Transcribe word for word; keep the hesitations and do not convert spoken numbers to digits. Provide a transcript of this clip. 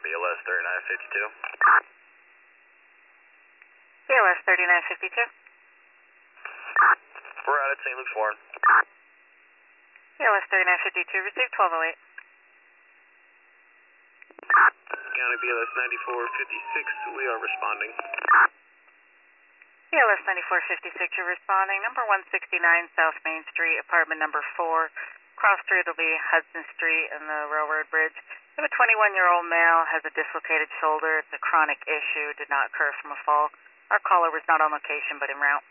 B L S thirty-nine fifty-two. B L S thirty-nine fifty-two. We're out at Saint Luke's Warren. B L S thirty-nine fifty-two, received twelve oh eight. County B L S ninety-four fifty-six, we are responding. B L S ninety-four fifty-six, you're responding. Number one sixty-nine South Main Street, apartment number four. Cross through to Lee Hudson Street and the Railroad Bridge. We have a twenty-one-year-old male, has a dislocated shoulder. It's a chronic issue, did not occur from a fall. Our caller was not on location but en route.